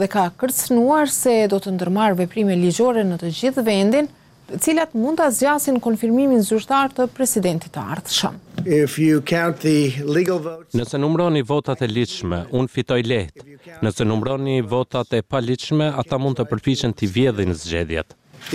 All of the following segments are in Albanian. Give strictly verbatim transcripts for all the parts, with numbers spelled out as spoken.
Dhe ka kërcënuar se do të ndërmarrë veprime ligjore në të gjithë vendin, të cilat mund ta zgjasin konfirmimin zyrtar të presidentit të ardhshëm. Nëse numëroni votat e ligjshme, unë fitoj lehtë. Nëse numëroni votat e paligjshme, ata mund të përpiqen t'i vjedhin zgjedhjet.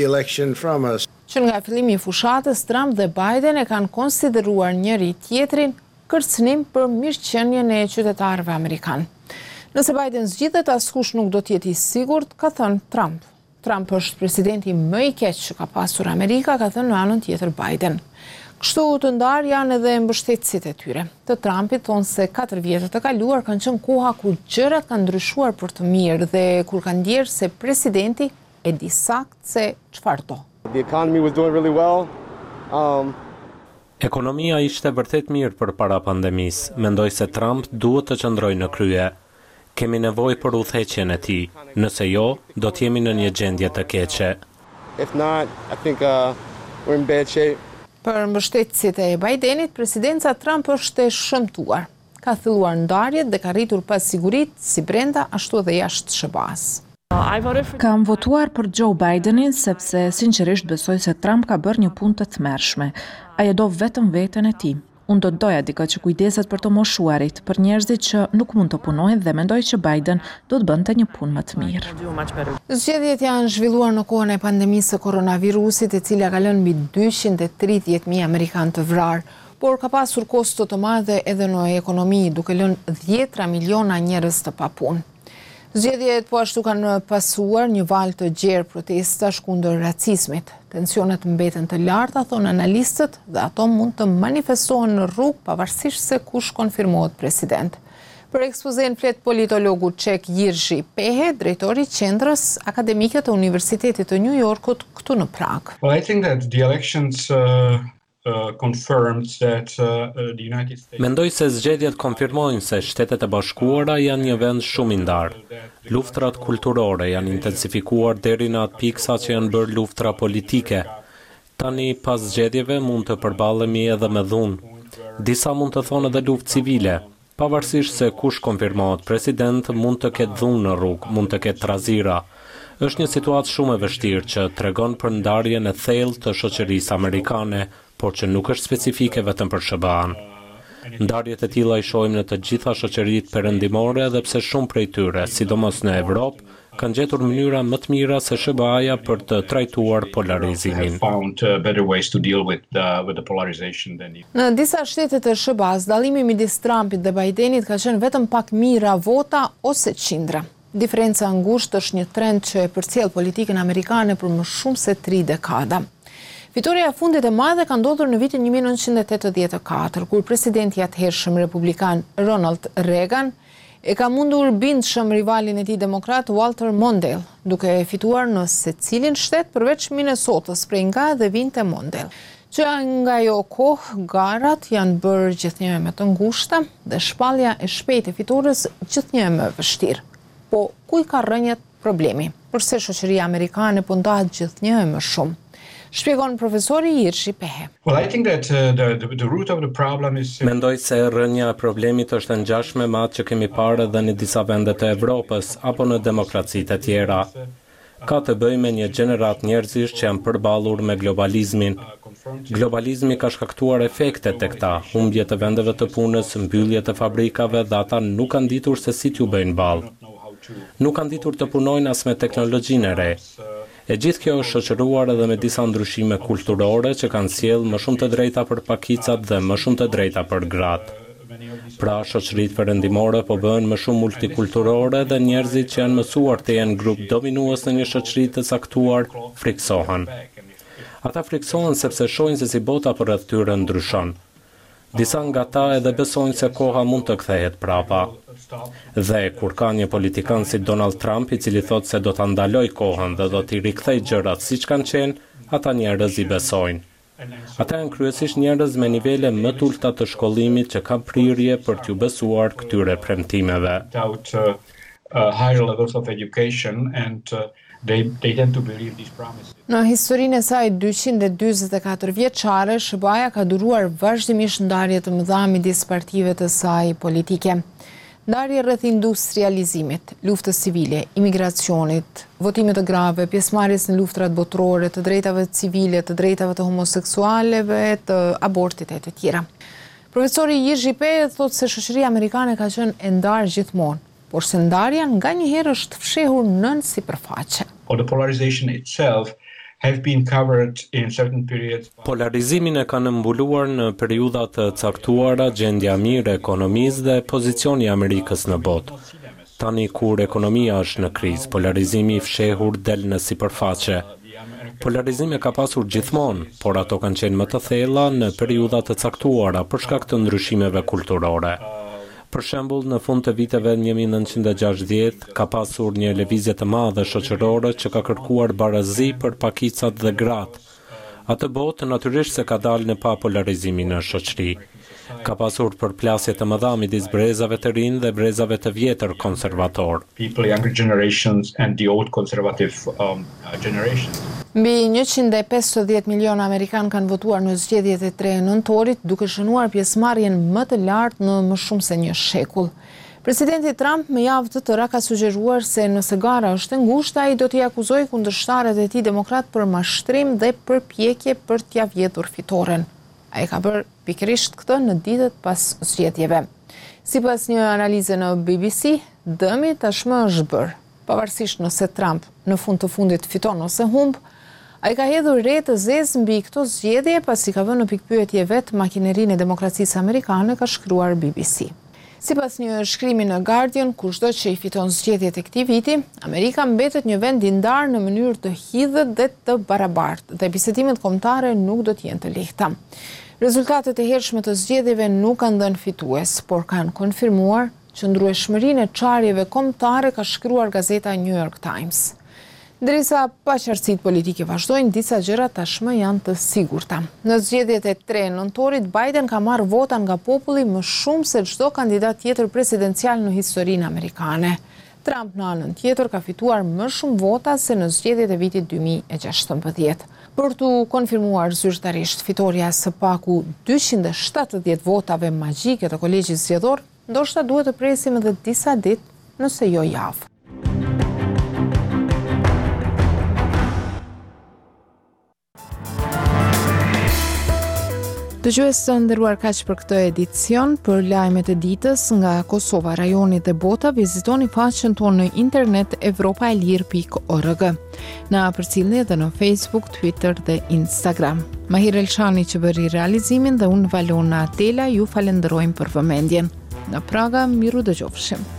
Që nga fillimi i fushatës, Trump dhe Biden e kanë konsideruar njëri tjetrin kërcënim për mirëqenien e qytetarëve amerikanë. Nëse Biden zgjidhet, askush nuk do të jetë i sigurt, ka thënë Trump. Trump është presidenti më i keq që ka pasur Amerika, ka thënë në anën tjetër Biden. Kështu të ndarë janë edhe mbështetësit e tyre. Të Trumpit thonë se katër vjetët e kaluar kanë qenë koha kur gjërat kanë ndryshuar për të mirë dhe kur kanë ndjerë se presidenti e di sakt se çfarë do. The economy was doing really well. Um... Ekonomia ishte vërtet mirë përpara pandemisë. Mendoj se Trump duhet të qëndrojë në krye. Kemi nevojë për udhëheqjen e tij. Nëse jo, do të jemi në një gjendje të keqe. If not, I think uh, we're in bad shape. Për mbështetësit e Bidenit, presidenca Trump është e shëmtuar. Ka filluar ndarjet dhe ka rritur pasigurit si brenda ashtu edhe jashtë S B A-s. Kam votuar për Joe Bidenin sepse sinqerisht besoj se Trump ka bërë një punë të tmerrshme. Ai e do vetëm veten e tij. Unë do të doja dikë që kujdeset për të moshuarit, për njerëzit që nuk mund të punojnë dhe mendoj që Biden do të bënte një punë më të mirë. Zgjedhjet janë zhvilluar në kohën e pandemisë së koronavirusit, e cila ka lënë mbi dyqind e tridhjetë mijë amerikanë të vrarë, por ka pasur kosto të madhe edhe në ekonomi, duke lënë dhjetra miliona njerëz të papunë. Zgjedhjet po ashtu kanë pasuar një valë të gjerë protestash kundër racizmit. Tensionet mbeten të larta, thonë analistët, dhe ato mund të manifestohen në rrugë pavarësisht se kush konfirmohet president. Për ekspozen flet politologu ček Jiří Pehe, drejtori i qendrës akademike të Universitetit të New Yorkut këtu në Prag. Well, I think that the elections uh... Uh, confirmed that uh, the United States... Mendoj se zgjedhjet konfirmojnë se Shtetet e Bashkuara janë një vend shumë i ndarë. Luftrat kulturore janë intensifikuar deri në atë pikë sa që janë bërë luftra politike. Tani pas zgjedhjeve mund të përballemi edhe me dhunë. Disa mund të thonë edhe luftë civile. Pavarësisht se kush konfirmohet president, mund të ketë dhunë në rrugë, mund të ketë trazira. Është një situatë shumë e vështirë që tregon për ndarjen e thellë të shoqërisë amerikane, por që nuk është specifike vetëm për S B A-n. Ndarjet e tilla i shohim në të gjitha shoqëritë perëndimore edhe pse shumë prej tyre, sidomos në Evropë, kanë gjetur mënyra më të mira se S B A-ja për të trajtuar polarizimin. Në disa shtete të S B A-s, dallimi midis Trumpit dhe Bidenit ka qenë vetëm pak mijëra vota ose qindra. Diferenca ngushtë është një trend që e përcjell politikën amerikane për më shumë se tri dekada. Fitoria e fundit e madhe ka ndodhur në vitin një mijë e nëntëqind e tetëdhjetë e katër, kur presidenti i atëhershëm republikan Ronald Reagan e ka mundur bindshëm rivalin e tij demokrat Walter Mondale, duke fituar në secilin shtet përveç Minnesotës, prej nga dhe vinte Mondale. Që nga jo kohë, garat janë bërë gjithnjë më të ngushta dhe shpallja e shpejtë e fitores gjithnjë më e vështirë. Po ku i ka rënjet problemi? Përse shoqëria amerikane po ndahet gjithnjë më shumë? Shpjegon profesori Jiří Pehe. Well, I think that uh, the, the, the root of the problem is... Mendoj se rrënja e problemit është e ngjashme me atë që kemi parë edhe në disa vende të Evropës apo në demokracitë e tjera. Ka të bëjë me një gjenerat njerëzish që janë përballur me globalizmin. Globalizmi ka shkaktuar efekte tek ta, humbje të vendeve të punës, mbyllje të fabrikave dhe ata nuk kanë ditur se si t'ju bëjnë ballë. Nuk kanë ditur të punojnë as me teknologjinë e re. E gjithë kjo është shoqëruar edhe me disa ndryshime kulturore që kanë sjellë më shumë të drejta për pakicat dhe më shumë të drejta për gratë. Pra, shoqëritë perëndimore po bëhen më shumë multikulturore dhe njerëzit që janë mësuar të jenë grup dominues në një shoqëri të caktuar friksohen. Ata friksohen sepse shohin se si bota përreth tyre ndryshon. Disa nga ta edhe besojnë se koha mund të kthehet prapa. Dhe kur ka një politikan si Donald Trump i cili thot se do ta ndaloj kohën dhe do t'i rikthej gjërat siç kanë qenë, ata njerëz i besojnë. Ata janë kryesisht njerëz me nivele më të ulta të shkollimit që kanë prirje për t'ju besuar këtyre premtimeve. They, they tend to believe these promises. Në historinë e saj dyqind e dyzet e katër vjeçare, S B A-ja ka duruar vazhdimisht ndarje të mëdha midis partive të saj politike. Ndarje rreth industrializimit, luftës civile, imigracionit, votimit të grave, pjesëmarrjes në luftrat botërore, të drejtave civile, të drejtave të homoseksualeve, të abortit e të tjera. Profesori Jirgji Peje thotë se shoqëria amerikane ka qenë e ndarë gjithmonë, por se ndarja nganjëherë është fshehur nën sipërfaqe. Or the polarization itself have been covered in certain periods. Polarizimin e kanë mbuluar në periudha të caktuara gjendja mirë e ekonomisë dhe pozicioni i Amerikës në botë. Tani kur ekonomia është në krizë, polarizimi i fshehur del në sipërfaqe. Polarizimi ka pasur gjithmonë, por ato kanë qenë më të thella në periudha të caktuara për shkak të ndryshimeve kulturore. Për shembull, në fund të viteve një mijë nëntëqind e gjashtëdhjetë ka pasur një lëvizje të madhe shoqërore që ka kërkuar barazi për pakicat dhe gratë. Atë botë natyrisht se ka dalë në pa polarizimi në shoqëri. Ka pasur përplasje të mëdha midis brezave të rinj dhe brezave të vjetër konservator. People, younger generations and the old conservative um, generations. Mbi njëqind e pesëdhjetë miliona amerikanë kanë votuar në zgjedhjet e tre nëntorit, duke shënuar pjesëmarrjen më të lartë në më shumë se një shekull. Presidenti Trump me javë të tëra ka sugjeruar se nëse gara është e ngushtë, ai do t'i akuzojë kundërshtarët e tij demokrat për mashtrim dhe përpjekje për t'ia vjedhur fitoren. Ai ka bërë pikërisht këtë në ditët pas zgjedhjeve. Sipas një analize në B B C, dëmi tashmë është bërë. Pavarësisht nëse Trump në fund të fundit fiton ose humb, ai ka hedhur re të zezë mbi këto zgjedhje pasi ka vënë në pikpyetje vetë makinerinë e demokracisë amerikane, ka shkruar B B C. Sipas një shkrimi në Guardian, kushdo që i fiton zgjedhjet e këtij viti, Amerika mbetet një vend i ndarë në mënyrë të hidhët dhe të barabartë, dhe bisedimet kombëtare nuk do të jenë të lehta. Rezultatet e hershme të zgjedhjeve nuk kanë dhënë fitues, por kanë konfirmuar qëndrueshmërinë e çarjeve kombëtare, ka shkruar gazeta New York Times. Ndërsa paqartësitë politike vazhdojnë, disa gjëra tashmë janë të sigurta. Në zgjedhjet e tre nëntorit, Biden ka marrë vota nga populli më shumë se çdo kandidat tjetër presidencial në historinë amerikane. Trump në anën tjetër ka fituar më shumë vota se në zgjedhjet e vitit dy mijë e gjashtëmbëdhjetë. Për t'u konfirmuar zyrtarisht fitoria së paku dyqind e shtatëdhjetë votave magjike të kolegjit zgjedhor, ndoshta duhet të presim edhe disa ditë, nëse jo javë. Dëgjues të nderuar, kaq për këtë edicion. Për lajmet e ditës nga Kosova, rajoni dhe bota, vizitoni faqen tonë në internet evropaelir pikë org. Na përcjellni edhe në Facebook, Twitter dhe Instagram. Mahir Elshani që bëri realizimin dhe unë Valona Atela ju falenderojmë për vëmendjen. Nga Praga, miru dëgjofshim.